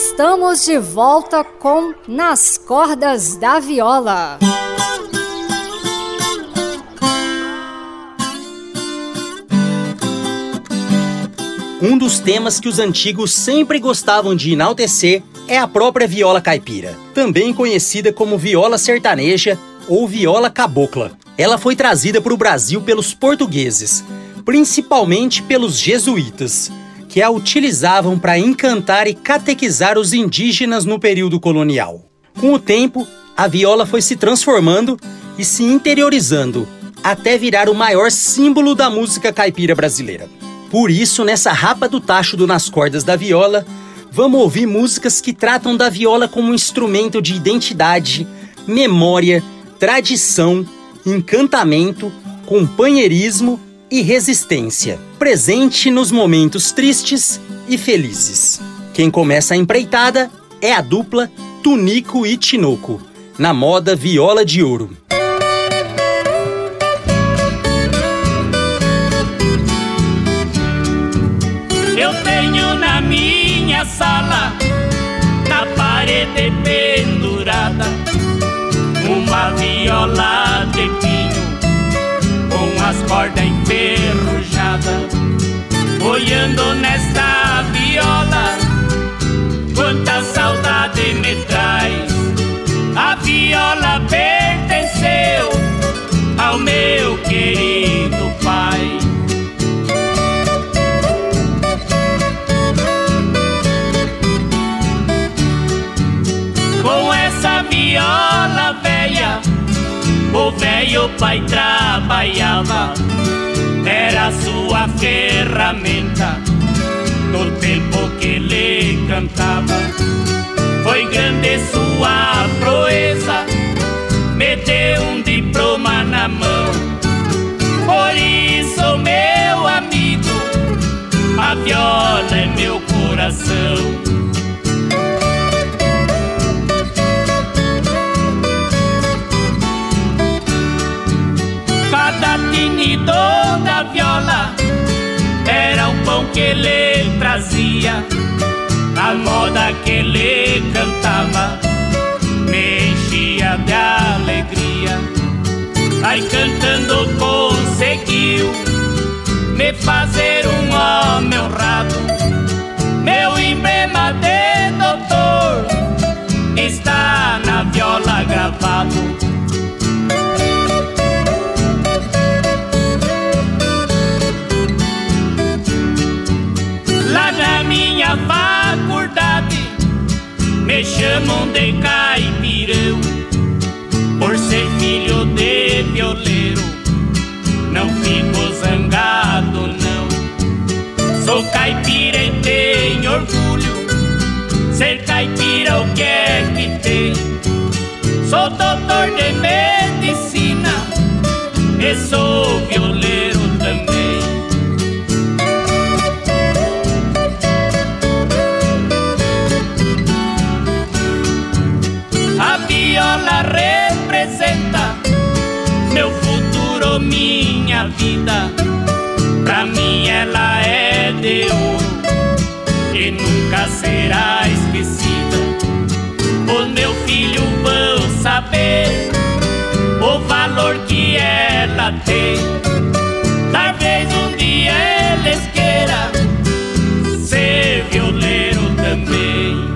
Estamos de volta com Nas Cordas da Viola. Um dos temas que os antigos sempre gostavam de enaltecer é a própria viola caipira, também conhecida como viola sertaneja ou viola cabocla. Ela foi trazida para o Brasil pelos portugueses, principalmente pelos jesuítas, que a utilizavam para encantar e catequizar os indígenas no período colonial. Com o tempo, a viola foi se transformando e se interiorizando, até virar o maior símbolo da música caipira brasileira. Por isso, nessa Rapa do Tacho do Nas Cordas da Viola, vamos ouvir músicas que tratam da viola como um instrumento de identidade, memória, tradição, encantamento, companheirismo e resistência, presente nos momentos tristes e felizes. Quem começa a empreitada é a dupla Tunico e Tinoco, na moda viola de ouro. Eu tenho na minha sala, na parede pendurada, uma viola de pinho com as cordas enferrujadas. Olhando nesta viola, quanta saudade me traz. A viola pertenceu ao meu querido pai. Com essa viola velha, o velho pai trabalhava, era sua ferramenta, no tempo que ele cantava. Foi grande sua proeza, me deu um diploma na mão. Por isso, meu amigo, a viola é meu coração. Cada tinido da viola era o pão que ele trazia, a moda que ele cantava me enchia de alegria. Aí cantando conseguiu me fazer um homem honrado. Meu emblema de doutor está na viola gravado. Lá na minha faculdade me chamam de caipirão, por ser filho de violeiro. Não fico zangado não, sou caipira e tenho orgulho. Ser caipira o que é que tem? Sou doutor de medicina e sou violeiro também. A viola representa meu futuro, minha vida. Pra mim ela é de ouro e nunca será esquecida. Os meus filhos vão saber o valor que ela tem. Talvez um dia eles queiram ser violeiro também.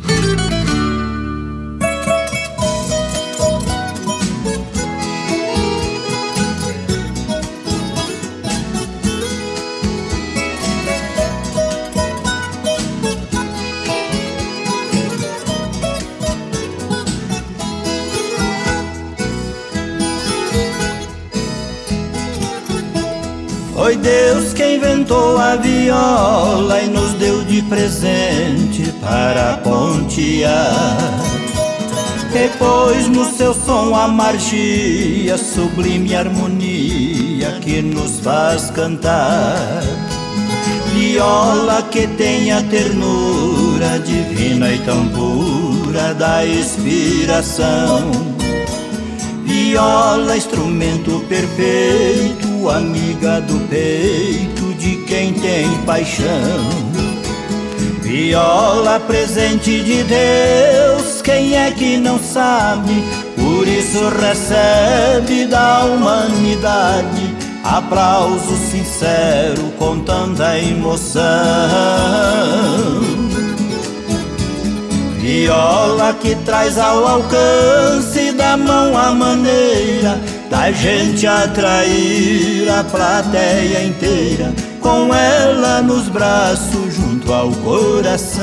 Foi Deus que inventou a viola e nos deu de presente para pontear. E pôs no seu som a magia, sublime harmonia que nos faz cantar. Viola que tem a ternura divina e tão pura da inspiração. Viola, instrumento perfeito, amiga do peito de quem tem paixão. Viola, presente de Deus, quem é que não sabe? Por isso recebe da humanidade aplauso sincero com tanta emoção. Viola que traz ao alcance da mão a maneira da gente atrair a plateia inteira, com ela nos braços junto ao coração.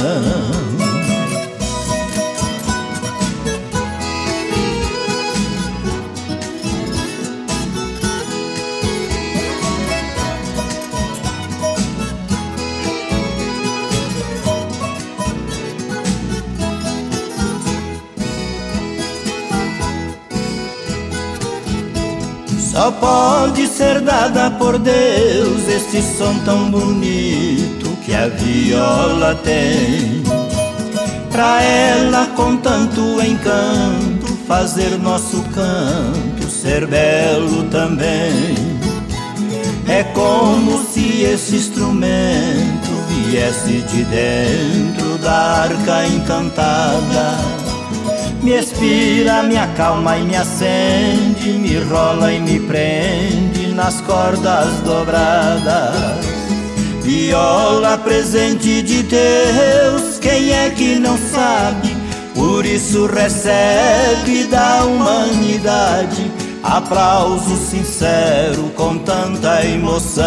Só pode ser dada por Deus este som tão bonito que a viola tem. Pra ela com tanto encanto fazer nosso canto ser belo também. É como se esse instrumento viesse de dentro da arca encantada. Me inspira, me acalma e me acende, me rola e me prende nas cordas dobradas. Viola, presente de Deus, quem é que não sabe? Por isso recebe da humanidade aplauso sincero com tanta emoção.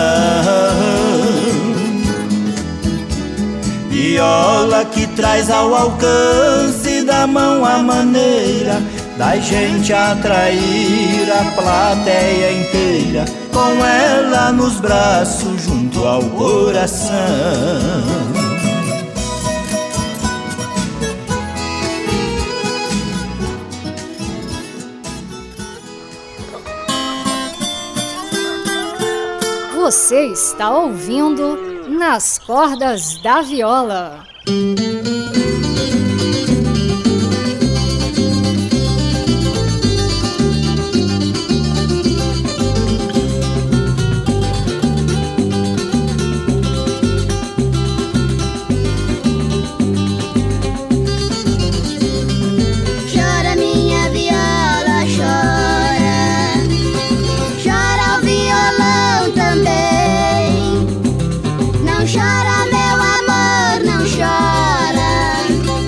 Viola que traz ao alcance da mão a maneira da gente atrair a plateia inteira, com ela nos braços junto ao coração. Você está ouvindo Nas Cordas da Viola. Chora, meu amor, não chora.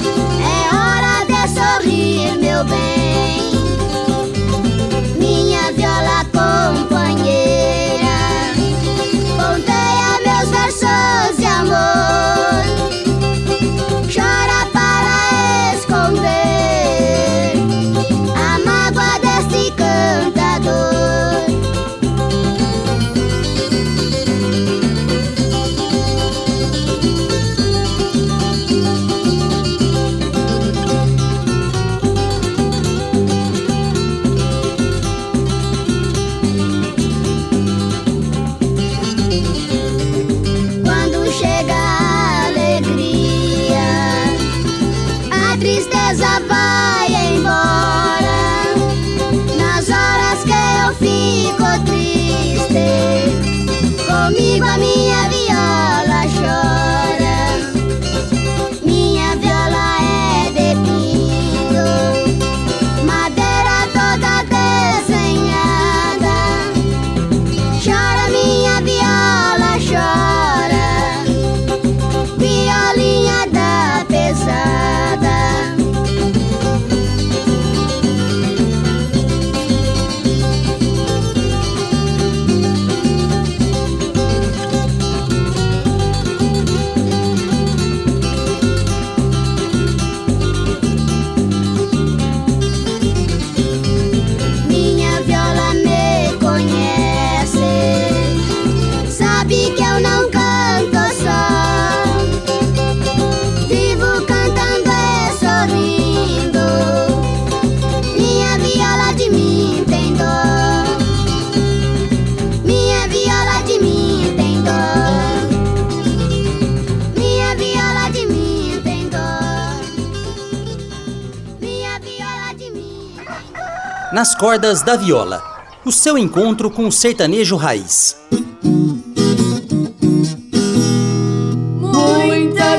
Nas Cordas da Viola, o seu encontro com o sertanejo raiz. Muitas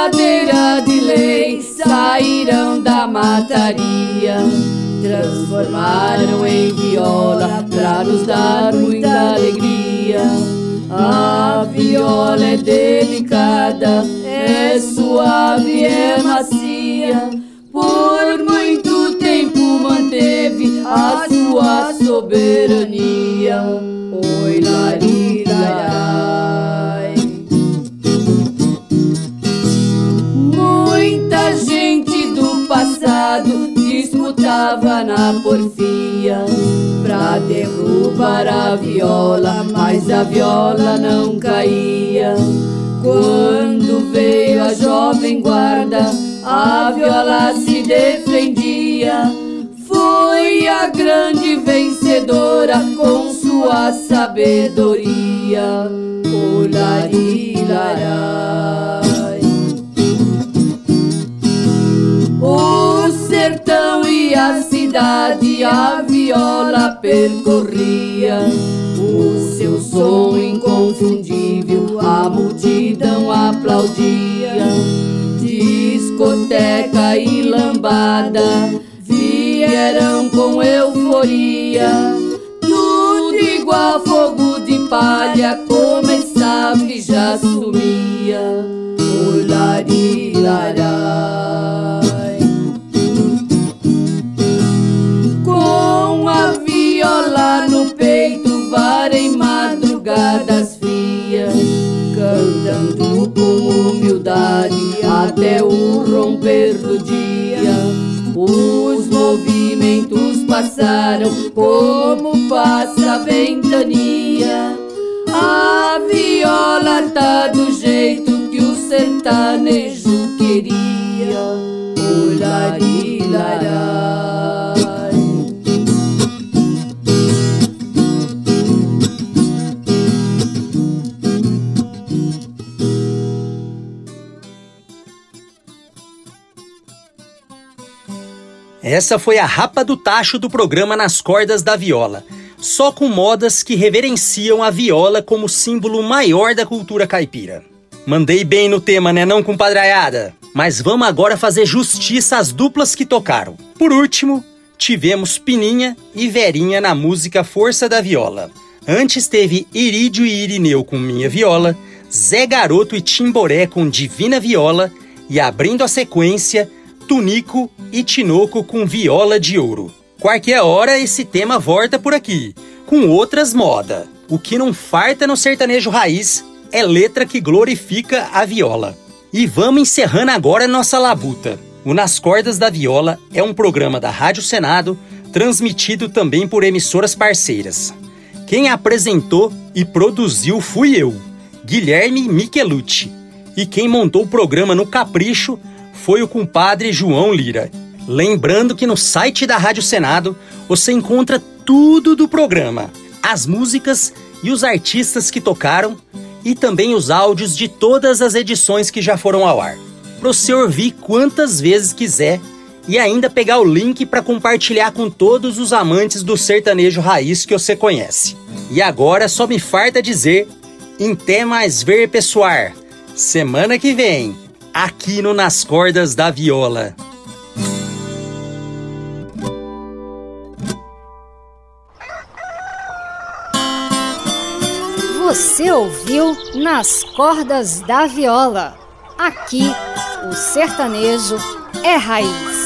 madeira de lei saíram da mataria, transformaram em viola pra nos dar muita alegria. A viola é delicada, é suave, é macia, por muito tempo manteve a sua soberania. Oi, lari, larai. Muita gente do passado disputava na porfia pra derrubar a viola, mas a viola não caía. Quando veio a jovem guarda, a viola se defendia. Foi a grande vencedora com sua sabedoria. O lari, larai. O sertão e a cidade a viola percorria. O seu som inconfundível a multidão aplaudia. Discoteca e lambada vieram com euforia. Tudo igual fogo de palha, começava e já sumia. O lari, larai. Com a viola no peito, varem madrugadas frias, cantando com humildade até o romper do dia. Os movimentos passaram como passa a ventania. A viola tá do jeito que o sertanejo queria. O lari, larai. Essa foi a Rapa do Tacho do programa Nas Cordas da Viola, só com modas que reverenciam a viola como símbolo maior da cultura caipira. Mandei bem no tema, né não, compadreiada? Mas vamos agora fazer justiça às duplas que tocaram. Por último, tivemos Pininha e Verinha na música Força da Viola. Antes teve Irídio e Irineu com Minha Viola, Zé Garoto e Timboré com Divina Viola e, abrindo a sequência, Tunico e Tinoco com Viola de Ouro. Qualquer hora esse tema volta por aqui, com outras modas. O que não farta no sertanejo raiz é letra que glorifica a viola. E vamos encerrando agora nossa labuta. O Nas Cordas da Viola é um programa da Rádio Senado, transmitido também por emissoras parceiras. Quem apresentou e produziu fui eu, Guilherme Michelucci. E quem montou o programa no capricho foi o compadre João Lira. Lembrando que no site da Rádio Senado você encontra tudo do programa, as músicas e os artistas que tocaram e também os áudios de todas as edições que já foram ao ar, para você ouvir quantas vezes quiser e ainda pegar o link para compartilhar com todos os amantes do sertanejo raiz que você conhece. E agora só me falta dizer, até mais ver, pessoal, semana que vem, aqui no Nas Cordas da Viola. Você ouviu Nas Cordas da Viola. Aqui, o sertanejo é raiz.